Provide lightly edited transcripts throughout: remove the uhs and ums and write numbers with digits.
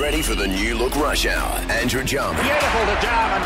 ready for the new look Rush Hour. Andrew Jump. Beautiful to Jarman.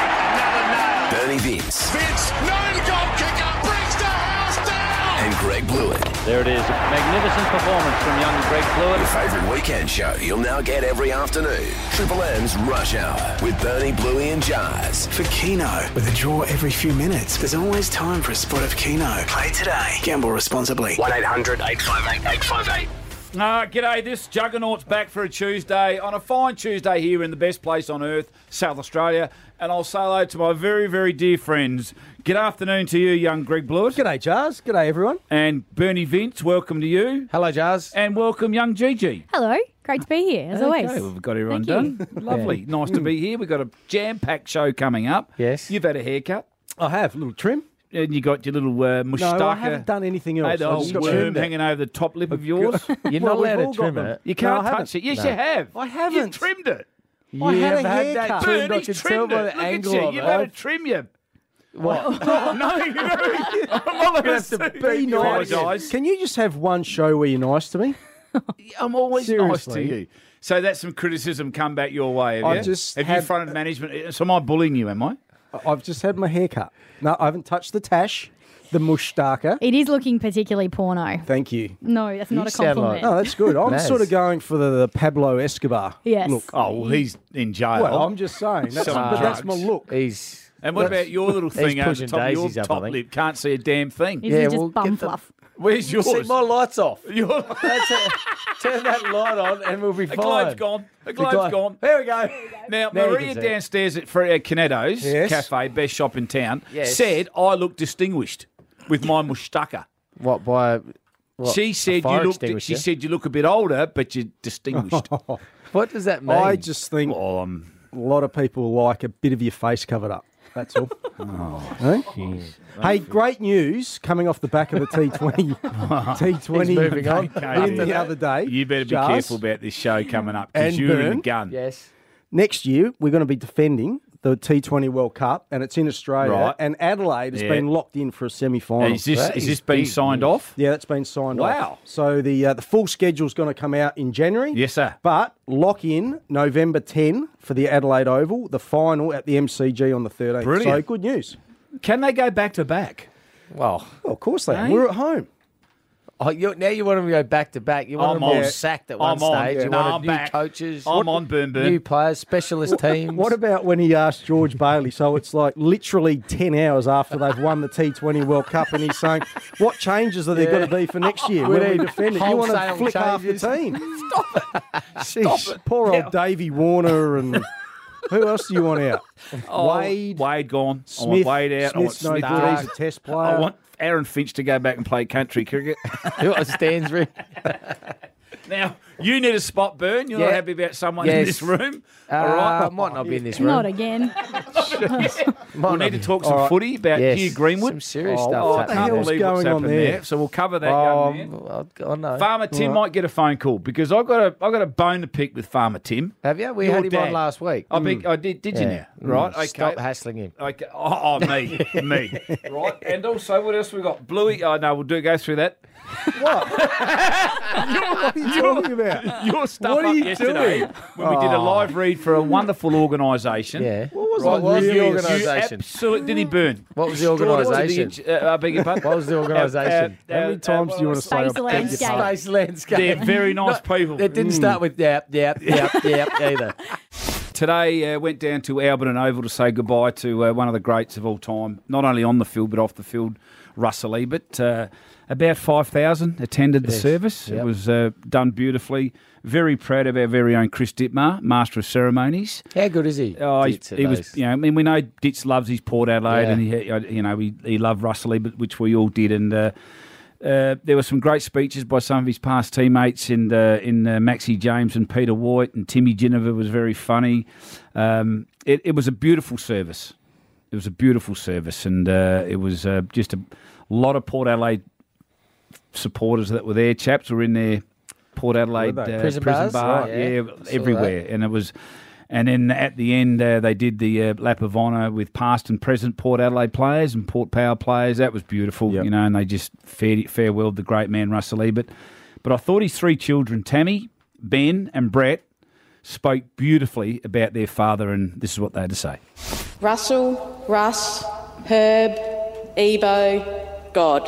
Bang, another nail. Bernie Vince. Vince, no goal kicker, brings the house down. And Greg Blewett. There it is. A magnificent performance from young Greg Blewett. Your favourite weekend show you'll now get every afternoon. Triple M's Rush Hour with Bernie, Bluey and Jars. For Keno, with a draw every few minutes, there's always time for a spot of Keno. Play today. Gamble responsibly. 1-800-858-858. G'day, this Juggernaut's back for a Tuesday, on a fine Tuesday here in the best place on earth, South Australia, and I'll say hello to my very, very dear friends. Good afternoon to you, young Greg Blewett. G'day, Jars. G'day, everyone. And Bernie Vince, welcome to you. Hello, Jars. And welcome, young Gigi. Hello. Great to be here, as always. Okay, we've got everyone Thank done. Lovely. Nice to be here. We've got a jam-packed show coming up. Yes. You've had a haircut. I have. A little trim. And you got your little moustache. No, I haven't done anything else. Had a I whole just got worm trimmed it. hanging over the top lip of yours. You're not allowed we've to all trim got them. it. You can't No, I touch it. Yes, No. you have. I haven't. You've trimmed it. I had a That haircut. trimmed. I Bernie's can trimmed tell it. by the Angle angle of You've it. had to trim you. What? No, you know. I'm not have to be nice. Apologise. Can you just have one show where you're nice to me? I'm always nice to Seriously. you. So that's some criticism come back your way, have I've you? just have you had- fronted management? So am I bullying you, am I? I've just had my hair cut. No, I haven't touched the tash, the moustache. It is looking particularly porno. Thank you. No, that's not a sound compliment. No, that's good. I'm Naz. sort of going for the Pablo Escobar Yes. look. Oh, well, he's in jail. Well, I'm just saying. That's, Selling but that's my drugs. look. He's and what about your little thing over the pushing top of your daisies up, I top think. lip? Can't see a damn thing. Is Yeah, it just well, bum get the- fluff? Where's yours? see my lights off. Your Turn that light on and we'll be the fine. globe's gone. The globe's gone. Here we go. Now, Now you Maria can see it. downstairs at Canetto's Yes. Cafe, best shop in town, Yes. said I look distinguished with my moustache. What by? What, She said you fire look. extinguisher? She said you look a bit older, but you're distinguished. What does that mean? I just think Oh, a lot of people like a bit of your face covered up. That's all. Hey, great news coming off the back of the T20 T20 He's moving on. win the other day. you better be Jars. careful about this show coming up because And you're in the Bern. gun. Yes. Next year, we're going to be defending the T20 World Cup, and it's in Australia. Right. And Adelaide has Yeah. been locked in for a semi-final. Is this That is is this been big signed news. off? Yeah, that's been signed Wow. off. So the full schedule's going to come out in January. Yes, sir. But lock in November 10 for the Adelaide Oval, the final at the MCG on the 13th. Brilliant. So good news. Can they go back to back? Well, Well, of course they are. Hey. We're at home. now you want them to go back to back. You want I'm them all on. sacked at one I'm on. stage. Yeah. You No, want I'm new back. coaches. I'm on, Burn. New players, specialist teams. What about when he asked George Bailey? So it's like literally 10 hours after they've won the T20 World Cup, and he's saying, what changes are there going to be for next year We when we need defend it? You want to wholesale flick half the changes. team. Stop it. Poor old Davey Warner and who else do you want out? Wade, Wade gone. I Smith. want Wade out. Smith's I want no Smith good. out. He's a test player. I want Aaron Finch to go back and play country cricket. You want Stansbury? Now, you need a spot, Burn. You're not Yeah. happy about someone in Yes. this room. All right. Might not be in this room. Not again. We'll need to talk some footy about Yes. Hugh Greenwood. Some serious Oh, stuff. Oh, I what the can't hell's believe what's going on happened there? there. So we'll cover that young man. I know. Farmer Tim might get a phone call because I got a bone to pick with Farmer Tim. Have you? We Your had him dad. on last week. I did. Did you Yeah. now? Right. Okay. Stop hassling him. Okay. Oh, me. Right. And also, what else we got? Bluey. Oh no, we'll go through that. What are you talking about? Your stuff What are up you yesterday doing? when we did a live read for a wonderful organisation. Yeah. What was What I was the really organisation? Absolutely. Did he burn? What was the organisation? I beg your pardon? What was the organisation? How many times do you want to say Space I beg your landscape. pardon? Space landscape. They're very nice people. It didn't start with yap either. Today went down to Alberton Oval to say goodbye to one of the greats of all time, not only on the field but off the field, Russell Ebert. About 5,000 attended the service. Yep. It was done beautifully. Very proud of our very own Chris Dittmar, Master of Ceremonies. How good is he? Oh, Ditz at he was. those? You know, I mean, we know Ditz loves his Port Adelaide, Yeah. and he loved Russell Ebert, which we all did. And there were some great speeches by some of his past teammates in Maxie James and Peter White, and Timmy Ginniver was very funny. It was a beautiful service. It was a beautiful service, and it was just a lot of Port Adelaide supporters that were there. Chaps were in there. Port Adelaide Were they? Prison prison bars? bar, Right, yeah, yeah. I saw everywhere, and it was. And then at the end, they did the lap of honour with past and present Port Adelaide players and Port Power players. That was beautiful, Yep. and they just farewelled the great man Russell Ebert. But I thought his three children, Tammy, Ben, and Brett, spoke beautifully about their father, and this is what they had to say. Russell, Russ, Herb, Ebo, God.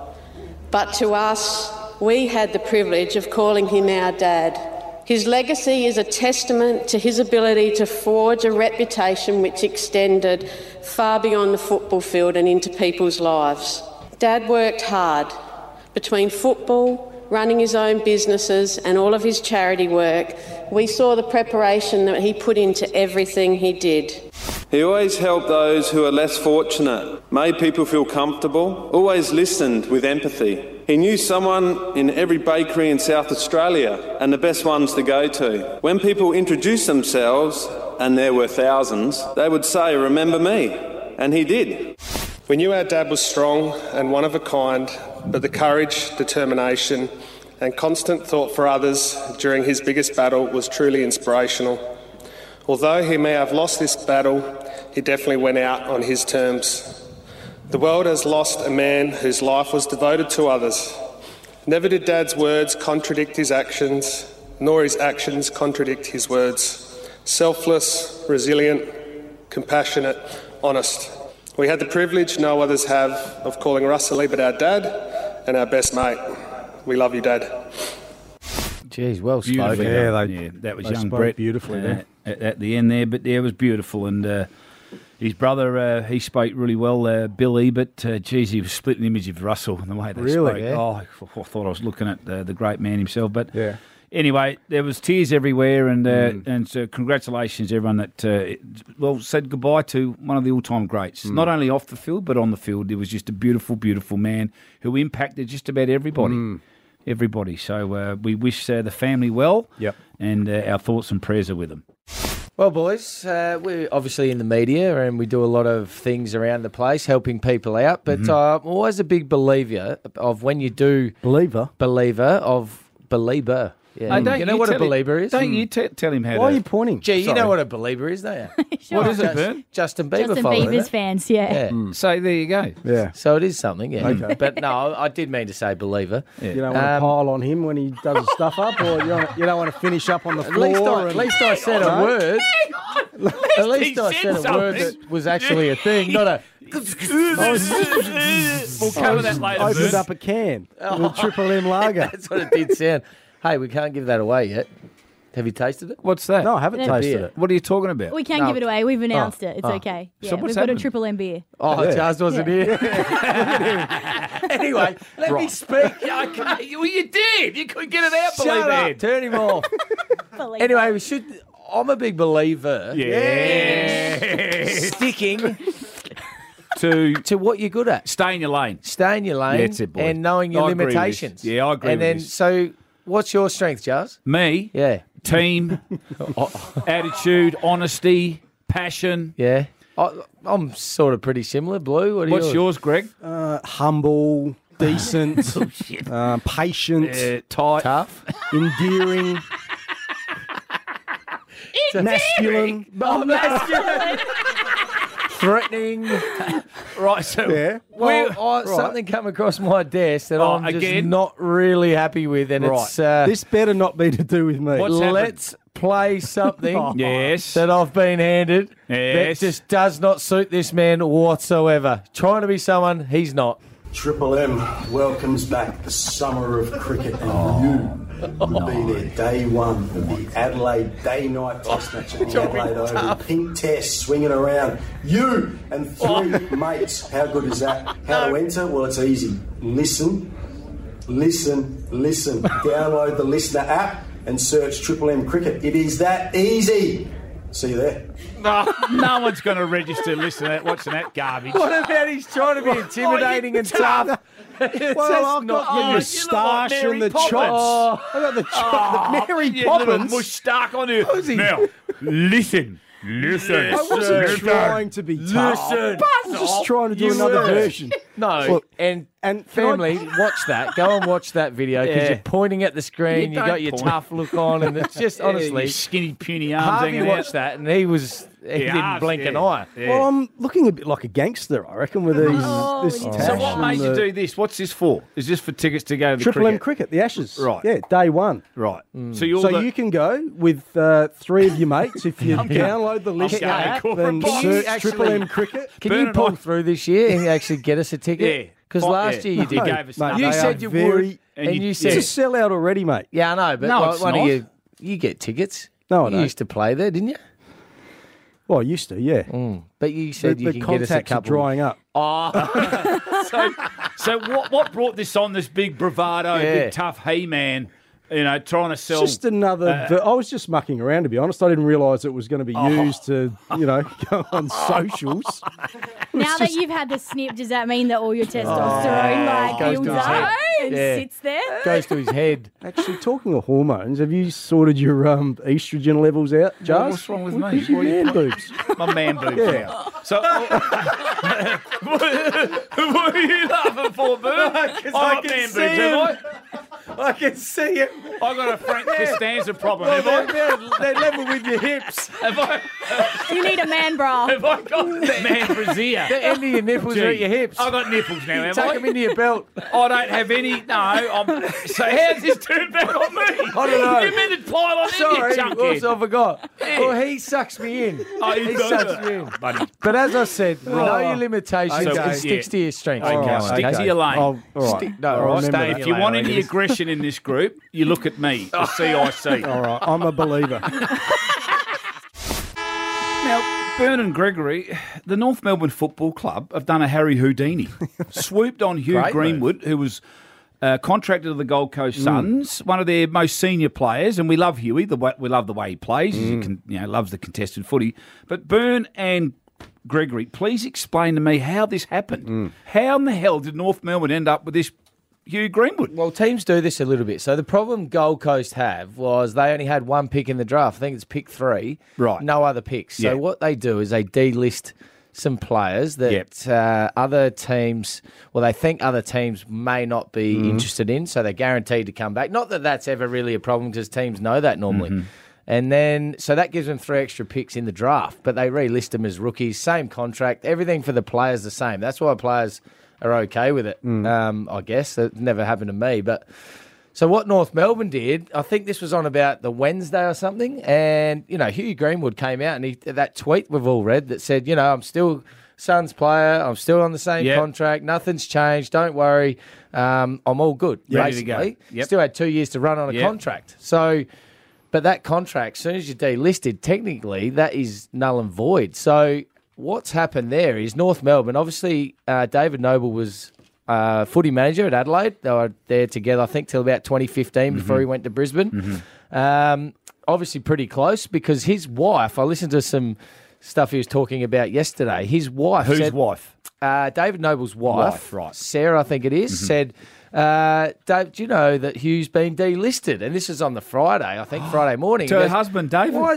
But to us, we had the privilege of calling him our dad. His legacy is a testament to his ability to forge a reputation which extended far beyond the football field and into people's lives. Dad worked hard. Between football, running his own businesses and all of his charity work, we saw the preparation that he put into everything he did. He always helped those who are less fortunate, made people feel comfortable, always listened with empathy. He knew someone in every bakery in South Australia and the best ones to go to. When people introduced themselves, and there were thousands, they would say, "Remember me." And he did. We knew our dad was strong and one of a kind, but the courage, determination and constant thought for others during his biggest battle was truly inspirational. Although he may have lost this battle, he definitely went out on his terms. The world has lost a man whose life was devoted to others. Never did Dad's words contradict his actions, nor his actions contradict his words. Selfless, resilient, compassionate, honest. We had the privilege no others have of calling Russell Ebert our dad and our best mate. We love you, Dad. Jeez, well spoken. Yeah, that was young Brett beautifully there. At the end there, but yeah, it was beautiful. And his brother, he spoke really well, Bill Ebert. Geez, he was split an image of Russell and the way they spoke. Yeah. Oh, I thought I was looking at the great man himself. But yeah. Anyway, there was tears everywhere, and so congratulations to everyone that said goodbye to one of the all-time greats. Not only off the field, but on the field. He was just a beautiful, beautiful man who impacted just about everybody. Everybody. So we wish the family well. Yep. And our thoughts and prayers are with them. Well, boys, we're obviously in the media and we do a lot of things around the place helping people out. But I'm always a big believer of when you do... Believer. Yeah. You know what a believer is? Don't you tell him how Why are you pointing? Gee, you know what a believer is, don't you? Sure. What is it, Bert? Justin Bieber Justin follower, Bieber's fans, yeah. So there you go. Yeah. So it is something, yeah. Okay. But no, I did mean to say believer. You don't want to pile on him when he does his stuff up, or you don't want to finish up on the floor. At least I said a word. At least I said a word that was actually a thing, not a... We'll cover that later. Opened up a can with Triple M lager. That's what it did sound. Hey, we can't give that away yet. Have you tasted it? What's that? No, I haven't tasted beer. it. What are you talking about? We can give it away. We've announced it. It's okay. Yeah, So what's we've got happened? a Triple M beer. Oh, Charles wasn't here. Anyway, let me speak. Okay, well, you did. You couldn't get it out, Shut up. Turn him off. Anyway, we should... I'm a big believer. Yeah. Sticking to what you're good at. Stay in your lane. Stay in your lane. That's it, boy. And knowing your I agree with limitations. this. Yeah, I agree and with then, this. so what's your strength, Charles? Me? Yeah. Team, attitude, honesty, passion. Yeah. I'm sort of pretty similar, Blue. What's yours, Greg? Humble, decent, patient, Tight. Tough. endearing, masculine. Masculine. Threatening. Right, so Yeah. Well, something come across my desk that I'm just again? not really happy with, and it's This better not be to do with me. What's happened? let's play something Yes. that I've been handed Yes. that just does not suit this man whatsoever. Trying to be someone he's not. Triple M welcomes back the summer of cricket, and you will be there day one of the Adelaide day-night test match at the Adelaide Oval. Pink test swinging around. You and three mates. How good is that? How to enter? Well, it's easy. Listen. Download the Listener app and search Triple M Cricket. It is that easy. See you there. No one's going to register listening watching that garbage. What about he's trying to be intimidating and tough? Well, I've got your moustache and the chops. I've got the Mary Poppins. Moustache on you. Now, listen. I wasn't trying to be tough. I was just trying to do another version. No, Look, and and family, watch that. Go and watch that video because you're pointing at the screen. You got your tough look on, and it's just honestly Your skinny, puny arms Harvey hanging watched out. that, and he was didn't blink an eye. Yeah. Well, I'm looking a bit like a gangster, I reckon, with this So tash what and made you the do this? What's this for? Is this for tickets to go to the Triple M cricket? cricket, the Ashes. Right. Yeah, day one. Right. So You can go with 3 of your mates if you download the list Okay, app, cool. then Can you search actually- Triple M cricket. Can Burn you it pull on. through this year and actually get us a ticket? Yeah. Because last year you did. No, gave us mate, nothing. You they said are you very, would, and you It's said, a sellout already, mate. yeah, I know, but No, like it's one not. of you get tickets. No, I you don't. used to play there, didn't you? Well, I used to, yeah. But you said you The can get us a contacts are couple. drying up. So what brought this on? This big bravado, Yeah. big tough he-man, trying to sell. Just another. I was just mucking around, to be honest. I didn't realise it was going to be used to, go on socials. Now that you've had the snip, does that mean that all your testosterone goes to builds his up head. and Yeah. sits there? Goes to his head. Actually, talking of hormones, have you sorted your estrogen levels out, Jars? What's wrong with me? Where's your What are you man boobs? My man boobs Yeah. out. So, what are you laughing for, Bert? I got man boobs, have I can see it. I got a Frank Costanza problem, have I? They're level with your hips. Have I You need a man bra. got man brassiere? The end of your nipples are at your hips. I got nipples now, have Take I? them into your belt. I don't have any. No, so how's this turned back on me? I don't know. You meant to pile on in, Sorry, you chunkhead. I forgot. Well, he sucks me in. He sucks me in. Buddy. But as I said, know your limitations Okay. and sticks to your strengths. Okay, stick to your lane. All right. Stick- no, I'll all right, remember stay that. If you want any aggression in this group, you look at me, the CIC. All right, I'm a believer. Now, Bern and Gregory, the North Melbourne Football Club have done a Harry Houdini. Swooped on Hugh Great Greenwood, who was contracted to the Gold Coast Suns, one of their most senior players, and we love Huey. We love the way he plays. He loves the contested footy. But Bern and Gregory, please explain to me how this happened. How in the hell did North Melbourne end up with this Hugh Greenwood? Well, teams do this a little bit. So the problem Gold Coast have was they only had one pick in the draft. I think it's pick 3. Right. No other picks. So Yeah. what they do is they delist some players that other teams, they think other teams may not be interested in, so they're guaranteed to come back. Not that that's ever really a problem because teams know that normally. And then, so that gives them 3 extra picks in the draft, but they relist them as rookies, same contract, everything for the players the same. That's why players are okay with it, I guess. It never happened to me. But so what North Melbourne did, I think this was on about the Wednesday or something, and, Hugh Greenwood came out and that tweet we've all read that said, I'm still Suns player, I'm still on the same contract, nothing's changed, don't worry, I'm all good, Ready to basically. go. Still had 2 years to run on a contract. So, but that contract, as soon as you're delisted, technically, that is null and void. So what's happened there is North Melbourne, obviously David Noble was footy manager at Adelaide. They were there together, I think, till about 2015 before he went to Brisbane. Obviously pretty close because his wife, I listened to some stuff he was talking about yesterday, his wife Whose said, wife? David Noble's wife, right. Sarah, I think it is, said, Dave, do you know that Hugh's been delisted? And this is on the Friday, I think, Friday morning. To her husband, David? Why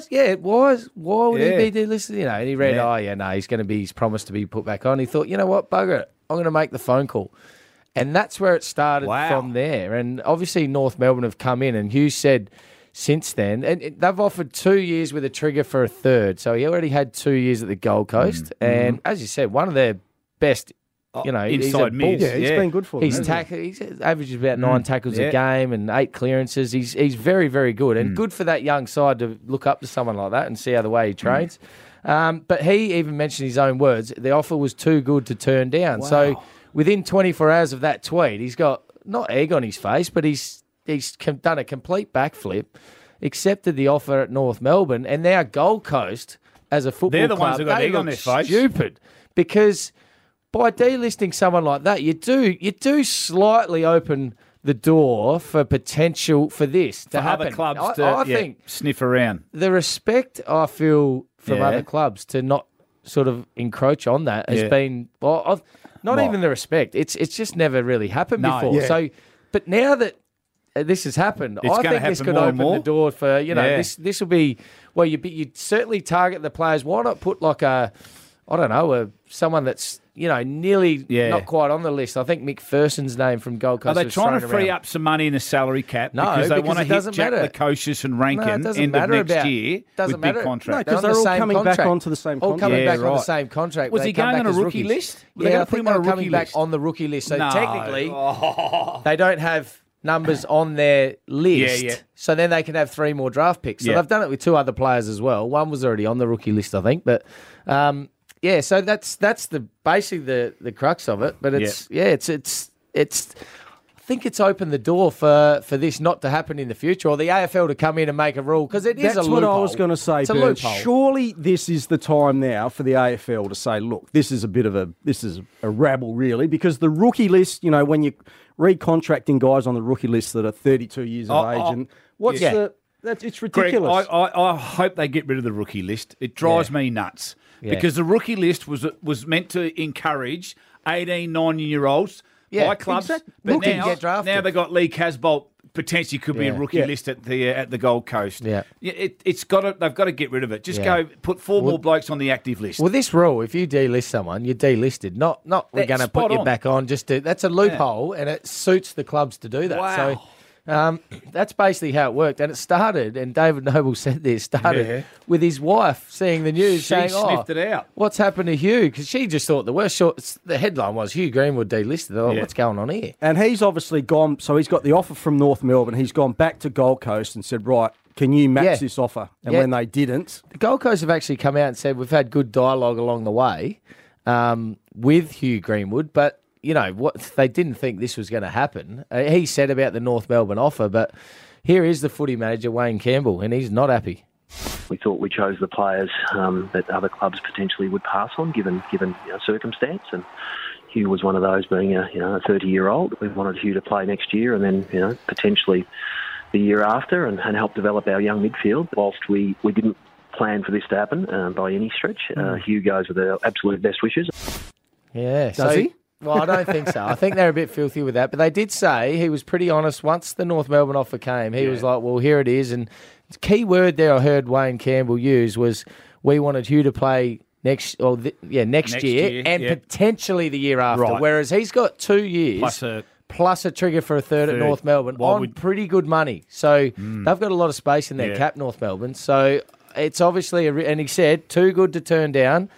would he be delisted? And he read, he's promised to be put back on. He thought, you know what, bugger it, I'm going to make the phone call. And that's where it started from there. And obviously North Melbourne have come in, and Hugh said since then, and they've offered 2 years with a trigger for a third. So he already had 2 years at the Gold Coast. And as you said, one of their best, inside mids. Yeah, he's been good for them. He's averages about 9 tackles a game and 8 clearances. He's very, very good, and good for that young side to look up to someone like that and see how the way he trains. But he even mentioned his own words, the offer was too good to turn down. Wow. So within 24 hours of that tweet, he's got not egg on his face, but he's done a complete backflip, accepted the offer at North Melbourne, and now Gold Coast as a football They're the club, ones who got they egg on look their face. stupid because by delisting someone like that, you do slightly open the door for potential for this to For happen. other clubs I to think sniff around. the respect I feel from Yeah. other clubs to not sort of encroach on that has been not even the respect. It's just never really happened No. before. Yeah. So, but now that this has happened, It's I gonna think this happen could more and open more. the door for Yeah. this will be you'd certainly target the players. Why not put like a I don't know, someone that's, nearly not quite on the list. I think McPherson's name from Gold Coast. Are they was trying to thrown free around. up some money in the salary cap? No, because they want to it hit doesn't Jack matter. Lukosius and Rankin No, it doesn't end of matter next year doesn't with big matter. contracts. because They're they're on the all same coming back contract. onto the same All contract. coming back on right. the same contract. Was They he come going back on a as rookie rookies. list? Were they Yeah, gonna I put think him they on were a coming rookie back list? on the rookie list. So No. technically, they don't have numbers on their list. Yeah. So then they can have 3 more draft picks. So they've done it with 2 other players as well. One was already on the rookie list, I think. But so that's basically the crux of it. But it's I think it's opened the door for this not to happen in the future, or the AFL to come in and make a rule, because it is a That's loophole. what I was going to say, It's a Bern. loophole. Surely this is the time now for the AFL to say, look, this is a rabble, really, because the rookie list, when you're recontracting guys on the rookie list that are 32 years of age, and it's ridiculous. Greg, I hope they get rid of the rookie list. It drives me nuts because the rookie list was meant to encourage 18, 19-year-olds by clubs. Exactly. But Get drafted. now they got Lee Casbolt potentially could be a rookie list at the Gold Coast. Yeah. They've got to get rid of it. Just go put 4 more blokes on the active list. Well, this rule, if you delist someone, you're delisted. Not we're going to put you back on. That's a loophole, and it suits the clubs to do that. Wow. So that's basically how it worked. And it started, and David Noble said this, with his wife seeing the news She saying, sniffed it out. What's happened to Hugh? Because she just thought the worst. The headline was Hugh Greenwood delisted. What's going on here? And he's obviously gone, so he's got the offer from North Melbourne. He's gone back to Gold Coast and said, right, can you match this offer? And when they didn't... The Gold Coast have actually come out and said we've had good dialogue along the way with Hugh Greenwood, but what they didn't think this was going to happen. He said about the North Melbourne offer, but here is the footy manager, Wayne Campbell, and he's not happy. We thought we chose the players that other clubs potentially would pass on, given circumstance, and Hugh was one of those, being a 30-year-old. We wanted Hugh to play next year, and then potentially the year after, and help develop our young midfield. Whilst we didn't plan for this to happen by any stretch, Hugh goes with our absolute best wishes. Yeah, does he? Well, I don't think so. I think they're a bit filthy with that. But they did say he was pretty honest once the North Melbourne offer came. He was like, well, here it is. And the key word there I heard Wayne Campbell use was we wanted Hugh to play next year and potentially the year after. Right. Whereas he's got 2 years plus a trigger for a third at North Melbourne on pretty good money. So they've got a lot of space in their cap, North Melbourne. So it's obviously, and he said, too good to turn down.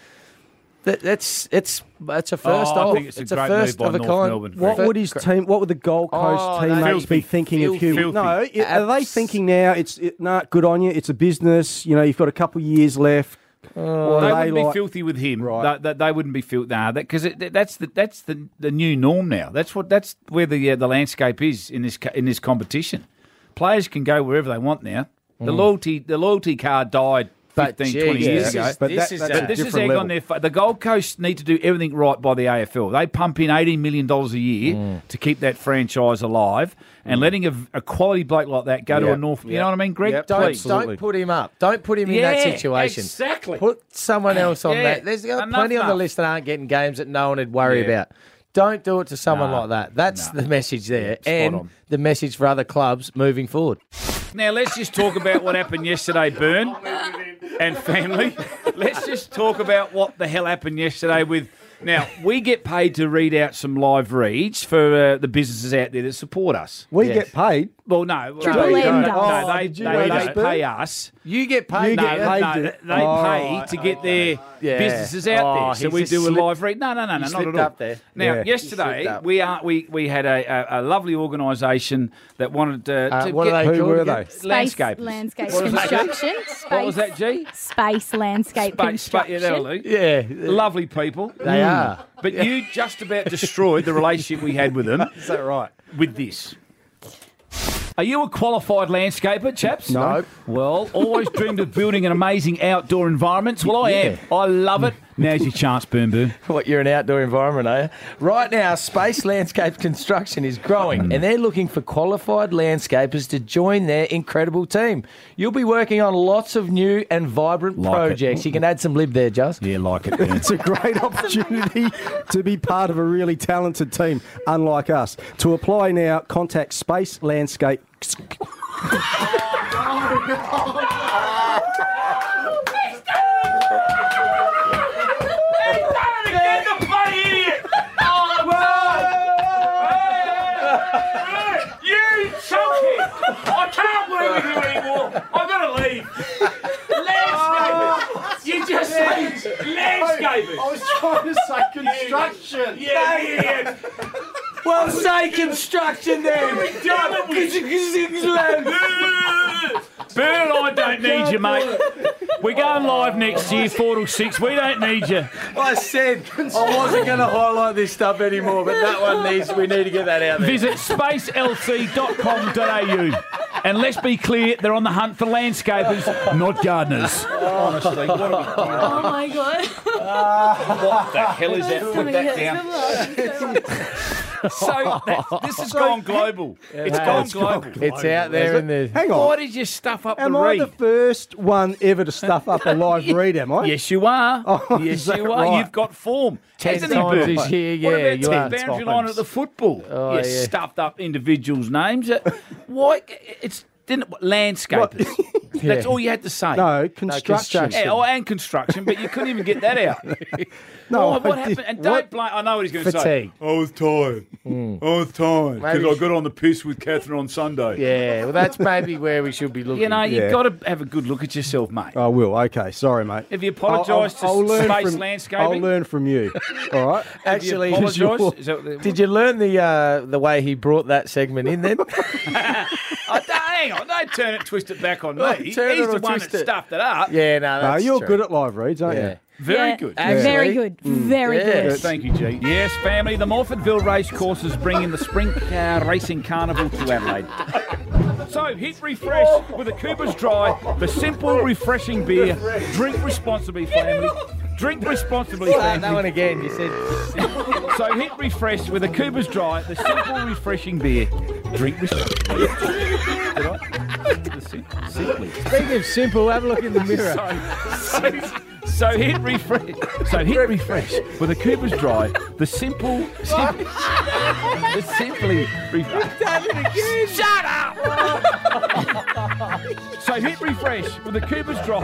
It's a first I think it's a great first move by of a North kind. Melbourne. What would the Gold Coast teammates be thinking of Hugh? Filthy. No, are they thinking now? Good on you. It's a business. You've got a couple of years left. They wouldn't be filthy with him. Right. They wouldn't be filthy. Because that's the new norm now. That's where the landscape is in this competition. Players can go wherever they want now. The loyalty card died 15, 20 years ago. This is egg on their face. The Gold Coast need to do everything right by the AFL. They pump in $18 million a year to keep that franchise alive, and letting a quality bloke like that go to a North... You know what I mean, Greg? Don't put him up. Don't put him in that situation. Exactly. Put someone else on that. There's plenty on the list that aren't getting games that no one would worry about. Don't do it to someone like that. That's the message there, and the message for other clubs moving forward. Now, let's just talk about what happened yesterday, Bern and family. Let's just talk about what the hell happened yesterday with... Now, we get paid to read out some live reads for the businesses out there that support us. We get paid? Well, no. Triple M does. They pay us. You get paid. They pay to get their businesses out there. So we do a live read. No, not at all. Up there. Now, yesterday we had a lovely organisation that wanted to what get... are they Who called? were they? Landscapers. Landscape What was that, G? construction. What was that, G? Space landscape construction. Yeah, that'll do. Yeah. Lovely people. They are. But you just about destroyed the relationship we had with them. Is that right? With this. Are you a qualified landscaper, chaps? No. Well, always dreamed of building an amazing outdoor environments? Well, I am. I love it. Now's your chance, Boom. What, you're an outdoor environment, are you? Right now, Space Landscape Construction is growing, and they're looking for qualified landscapers to join their incredible team. You'll be working on lots of new and vibrant projects. You can add some lib there, Just. Yeah, like it. It's a great opportunity to be part of a really talented team, unlike us. To apply now, contact Space Landscape. trying to say construction. Yeah. Well, say construction then. Burn, I don't need you, mate. We're going live next year, 4 till 6. We don't need you. I said I wasn't going to highlight this stuff anymore, but that one we need to get that out there. Visit spacelc.com.au. And let's be clear, they're on the hunt for landscapers, not gardeners. Honestly, what are we doing? Oh my God. What the hell is that? Put that down. So this has gone global. It's gone global. It's out there in the... Hang on. Why did you stuff up Am the I read? the first one ever to stuff up a live read, am I? Yes, you are. Oh, yes, is that you are. right? You've got form. 10 Hasn't he, times Bert? this year, What yeah, about you 10 are. boundary line at the football? Oh, you yeah. stuffed up individuals' names. Why? It's landscapers. That's all you had to say. No, construction. Yeah, and construction, but you couldn't even get that out. No, what happened? And don't blame. I know what he's going to say. Fatigue. I was tired. I was tired because Maybe- I got on the piss with Catherine on Sunday. Yeah, well, that's maybe where we should be looking. You know, you've Yeah. got to have a good look at yourself, mate. I will. Okay, sorry, mate. Have you apologised to Space Landscaping? I'll learn from you. All right. Actually, Have you apologised? Is that- did you learn the way he brought that segment in then? Hang on, don't turn it, twist it back on me. Oh, He's turn it the or one twist that it. stuffed it up. Yeah, no, No, that's you're true. good at live reads, aren't Yeah. you? Very Yeah. good. Very good. Very Yeah. good. Thank you, G. Yes, family, the Morfordville Racecourse is bringing the Spring Car Racing Carnival to Adelaide. So, hit refresh with a Cooper's Dry, the simple, refreshing beer. Drink responsibly, family. Drink responsibly, That family. one again, you said. So, hit refresh with a Cooper's Dry, the simple, refreshing beer. Drink responsibly. Did I? Simply. Speaking of simple, have a look in the mirror. So hit refresh. So hit refresh with a Cooper's Dry. The simply. Shut up. So hit refresh with a Cooper's Dry.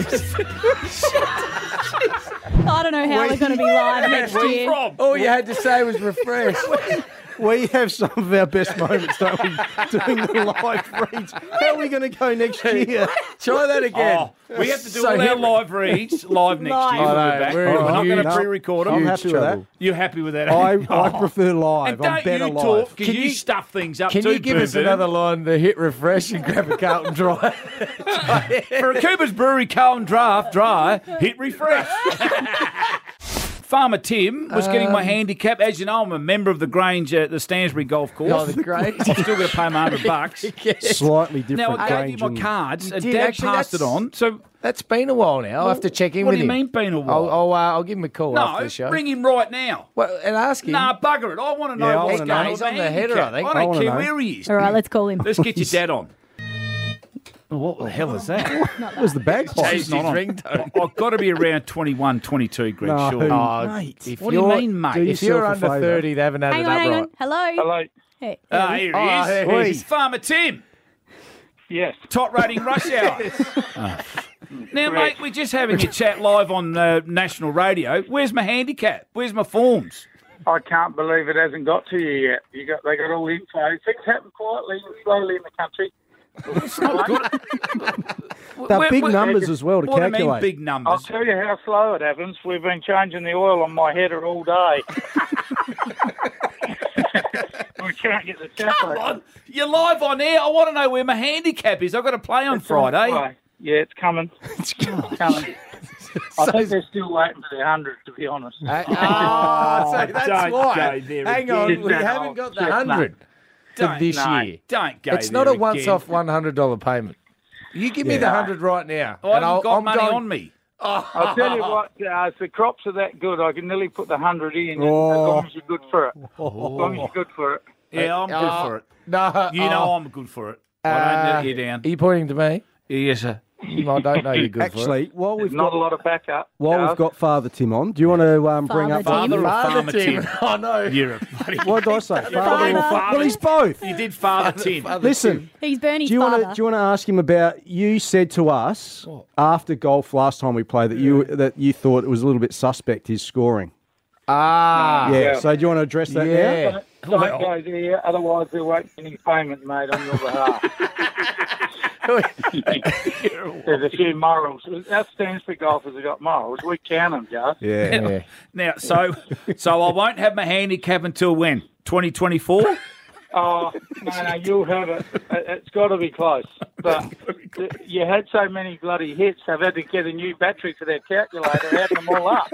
I don't know how we're going to be live next Where year. from? All you had to say was refresh. We have some of our best moments, don't we, doing the live reads. How are we going to go next year? Try that again. Oh, we have to do So all our hit- live reads live next year. Live. We'll I know, be back. we're We're in not going to huge- pre-record I'm them. happy with that. You're happy with that? I prefer live. And I'm don't better you live. talk, because Can you you- stuff things up Can too, you give us Boo Boo. another line, the hit refresh and grab a Carlton Dry? For a Cooper's Brewery Carlton Draft Dry, hit refresh. Farmer Tim was getting my handicap. As you know, I'm a member of the Grange at the Stansbury Golf Course. Oh, the Grange. I'm still going to pay my $100. Slightly different Now, I gave you range my and- cards, and did, Dad actually, passed it that's- on. So, That's been a while now. I'll have to check in what with do you him. mean been a while? I'll give him a call after the show. No, ring him right now. Well, and ask him. Nah, bugger it. I want to know Yeah, I what's wanna going know. on. He's with on the handicap. header, I think. I I don't wanna care know. where he is. All right, let's call him. Let's get your dad on. Oh, what the hell is that? What was the bagpipe? He's not on. I've got to be around 21, 22, Greg, No. surely. Oh, Mate, if what do you you're- mean, mate? do If you're yourself a under favour. 30, they haven't had Hang it on, up hang right. on. Hello. Hello. Hey, Ah, here he is. there he is. Farmer Tim. Yes. Top rating rush hour. Now, mate, we're just having a chat live on national radio. Where's my handicap? Where's my forms? I can't believe it hasn't got to you yet. They got all the info. Things happen quietly and slowly in the country. It's not good. They're big numbers as well to what do you calculate. mean big I'll numbers? tell you how slow it happens. We've been changing the oil on my header all day. We can't get the tap Come open. on. You're live on air. I want to know where my handicap is. I've got to play on Friday. Right. Yeah, it's coming. It's coming. I think they're still waiting for their 100, to be honest. So that's don't why. go there Hang again. on, we No, haven't got the no. 100 for Don't- this no. year. Don't go It's there not a again. once-off $100 payment. You give me the 100 right now. I haven't got money on me. I'll tell you what, if the crops are that good, I can nearly put the 100 in, Oh. as long as you're good for it. As long as you're good for it. Yeah, I'm good for it. No, You know I'm good for it. I don't let you down. Are you pointing to me? Yes, sir. I don't know you're good for it. Actually, while There's we've not got a lot of backup. While we've got Father Tim on, do you want to bring up Father Tim. Farmer Tim. I know. You're a bloody... What did I say? Father Father. or Well, he's both. You did Father Tim. Listen, He's Bernie's do you father. want to ask him about? You said to us after golf last time we played that you thought it was a little bit suspect his scoring. Ah. Yeah. yeah. So do you want to address that now? Yeah. Don't go there, otherwise they're waiting any payment made on your behalf. There's a few morals. Us Stansbury golfers have got morals. We count them, Joe. Yeah. Now, so I won't have my handicap until when? 2024? Oh, no, you'll have it. It's got to be close. But you had so many bloody hits, they've had to get a new battery for their calculator, adding them all up.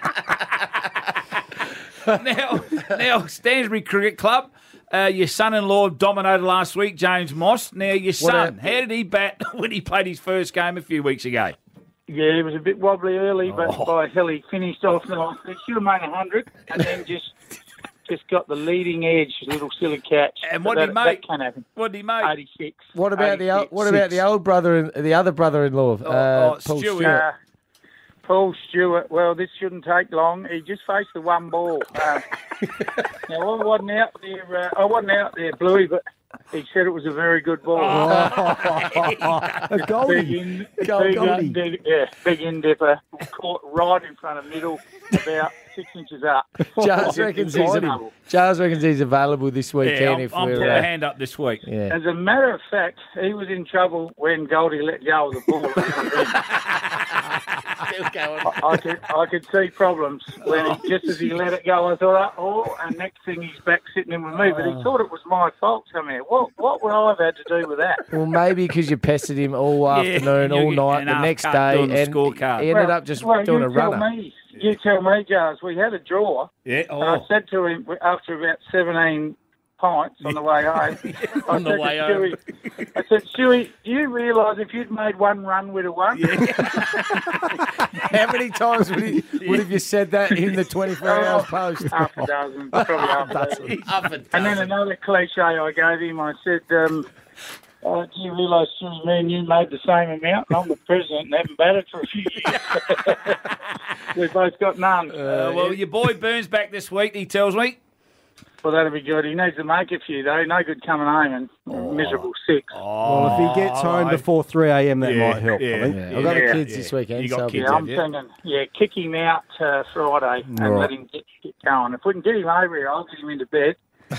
Now, Stansbury Cricket Club, your son-in-law dominated last week, James Moss. Now, your son, how did he bat when he played his first game a few weeks ago? Yeah, he was a bit wobbly early, but by hell he finished off nice. He should have made 100 and then just got the leading edge, little silly catch. And what did he make? That can happen. What did he make? 86. What about the old brother and the other brother-in-law, Paul Stewart? Paul Stewart. Well, this shouldn't take long. He just faced the one ball. Now I wasn't out there, Bluey, but he said it was a very good ball. A goldie. Big in dipper, caught right in front of middle, about 6 inches up. Charles reckons he's available this weekend. Yeah, I'm putting a hand up this week. Yeah. As a matter of fact, he was in trouble when Goldie let go of the ball. I could see problems when just as he let it go. I thought, and next thing he's back sitting in with me. But he thought it was my fault somehow. What would I have had to do with that? Well, maybe because you pestered him all afternoon, all night, the next day, and he ended up just doing a runner. You tell me, Giles. We had a draw. Yeah. And I said to him after about 17 pints on the way home. I said, Stewie, do you realise if you'd made one run, we'd have won? Yeah. How many times would have you said that in the 24 hours post? Half a dozen, probably half a dozen. And then another cliche I gave him, I said, do you realise, Stewie, me and you made the same amount? And I'm the president and haven't batted for a few years. We've both got none. Well, your boy Burns back this week, he tells me. Well, that'll be good. He needs to make a few, though. No good coming home and miserable 6. Well, if he gets home before 3 a.m, that might help. I think. I've got the kids this weekend. You got kids, I'm thinking, kick him out Friday and let him get going. If we can get him over here, I'll get him into bed.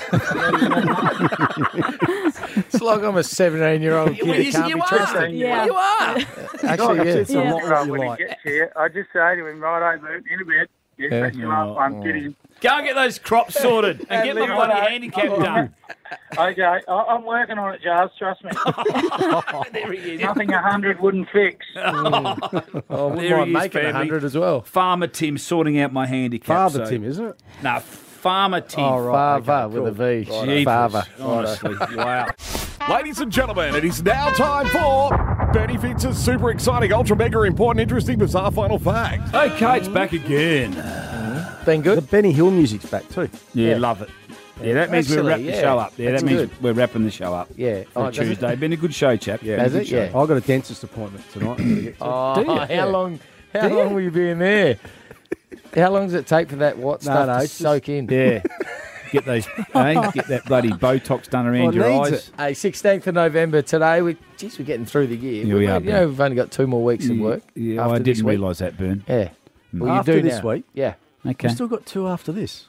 It's like I'm a 17-year-old kid that can't be trusted. Yeah. You are. Actually, it's a lot what when you he like. gets here, I just say to him, right over into bed. Get him. Go and get those crops sorted and get my bloody handicap done. Okay, I'm working on it, Giles. Trust me. There he is. Nothing 100 wouldn't fix. I wouldn't There mind he is, making family. 100 as well. Farmer Tim sorting out my handicap. Father Tim, isn't it? No, Farmer Tim. Oh, right. Father with a V. Jeepers, Father. honestly, wow. Ladies and gentlemen, it is now time for Bernie Fitz's super exciting, ultra mega important, interesting, bizarre final fact. Okay, it's back again. Been The good? Benny Hill music's back too. Yeah, love it. Yeah, that means we Actually, wrap the show up. Yeah, that's that means good. we're wrapping the show up. Yeah. For does it? Tuesday. Been a good show, chap. Yeah, Has good it? show. Yeah. I've got a dentist appointment tonight. I've got to get to. Oh, how long will you be in there? How long does it take for that stuff to it's soak in? Yeah. Get those, get that bloody Botox done around your needs eyes. it. Hey, 16th of November today. We're getting through the year. Yeah, we are, You know, we've only got 2 more weeks of work. Yeah, after I this didn't week. realise that, Burn. Yeah. Well, you After do this now. week? Yeah. Okay. We've still got 2 after this.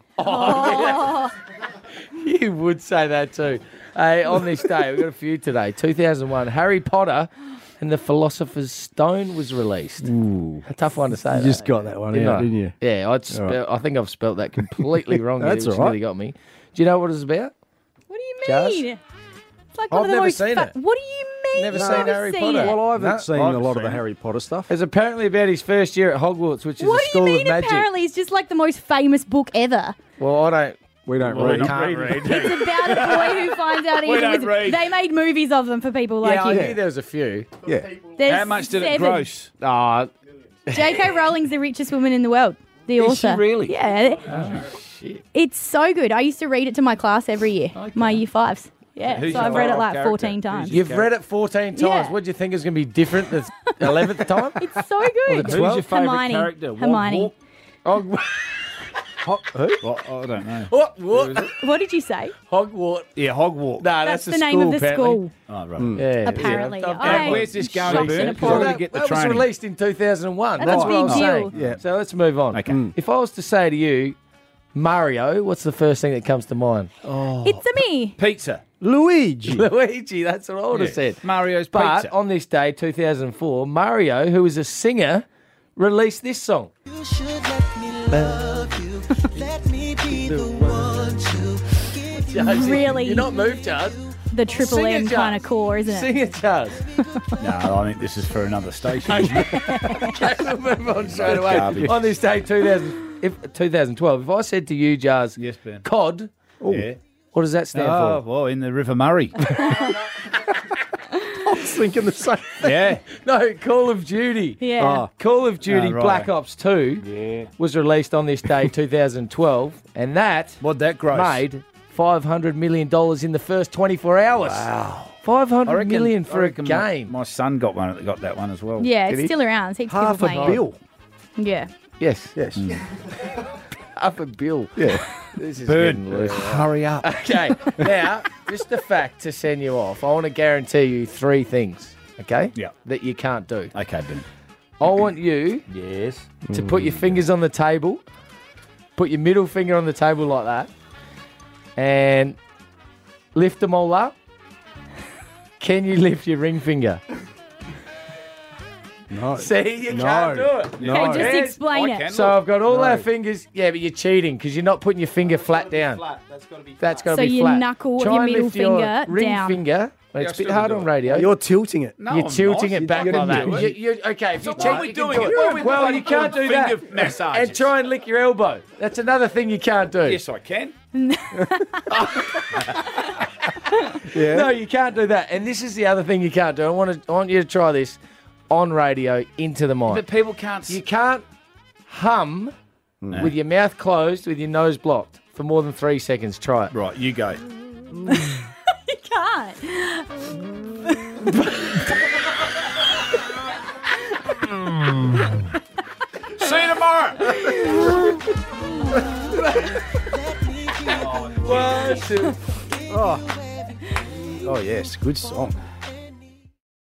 You would say that too. Hey, on this day, we've got a few today. 2001, Harry Potter and the Philosopher's Stone was released. Ooh. A tough one to say. You just got that one Didn't out, I? didn't you? Yeah, I think I've spelt that completely wrong. That's which all right. really got me. Do you know what it's about? What do you Jazz? mean? It's like I've one of the never most seen it. What do you mean? Never you've seen Harry Potter. it? Well, I haven't No, seen I've a lot of seen the it. Harry Potter stuff. It's apparently about his first year at Hogwarts, which is What a do you school mean? of magic. Apparently, it's just like the most famous book ever. Well, I don't. We don't Well, read. we Can't don't read. It's about a boy who finds out We he's a don't wizard. read. They made movies of them for people like Yeah, I you. knew there was a few. Yeah. There's How much did it 7. gross? J.K. Rowling's the richest woman in the world. The Is she author. really? Yeah. Oh, shit. It's so good. I used to read it to my class every year. My year 5s. Yeah. Who's So your I've read it favourite like character? 14 times. You've read it 14 times. Yeah. What do you think is going to be different the 11th time? It's so Or good. the Who's your favourite Hermione. character? Hermione. Hogwarts. Who? Well, I don't know. What? What did you say? Hogwarts. Yeah, Hogwarts. Nah, That's that's the name of the apparently. school. Oh, right. Yeah, Apparently. Yeah. I- Where's this going, shocked Bert? and Because I appalled. want to get the that was training. released in 2001. That's a what I'm big saying. deal. Yeah. So let's move on. Okay. If I was to say to you, Mario, what's the first thing that comes to mind? It's a me. Pizza. Luigi. Luigi, that's what I would have said. Mario's But Pizza. on this day, 2004, Mario, who is a singer, released this song. Charles, Really? You're not moved, Charles. The Triple Sing it, M Charles. kind of core, isn't it? Sing it, Charles. No, I think this is for another station. Okay, we'll move on straight away. Garbage. On this day, 2012, if I said to you, Jars, Yes, Ben. COD, Yeah. what does that stand Oh, for? well, in the River Murray. I was thinking the same thing. Yeah. No, Call of Duty. Yeah. Call of Duty Oh, right. Black Ops 2 was released on this day, 2012, and that What'd that gross? made $500 million in the first 24 hours. Wow. $500 million for a game. My son got that one as well. Yeah, Did it's he? still around. It's heaps of Half people a playing it. bill. Yeah. Yes. Yes. Half a bill. Yeah. This is Burn. getting loose. Hurry up. Okay, now, just a fact to send you off. I want to guarantee you 3 things, okay? Yeah. That you can't do. Okay, Ben. I want you Yes. to put your fingers on the table, put your middle finger on the table like that, and lift them all up. Can you lift your ring finger? No. See, you No. can't do it. No. Okay, just Yes, explain I it. can. So I've got all No. our fingers. Yeah, but you're cheating because you're not putting your finger flat down. That's got to So be your flat. knuckle of Try your and middle lift your finger ring down. finger. Yeah, It's I a still bit hard do on it. radio. You're tilting it. No, You're I'm tilting not. it back You like don't that. do it. Okay, if you So cheat, why are we you can doing do it? it. Why are we Well, bloody you can't do doing that. finger massages? And try and lick your elbow. That's another thing you can't do. Yes, I can. Yeah. No, you can't do that. And this is the other thing you can't do. I want you to try this on radio into the mic. But people can't. You can't hum with your mouth closed, with your nose blocked for more than 3 seconds. Try it. Right, you go. You can't. See you tomorrow. 1, 2. Oh, yes. Good song.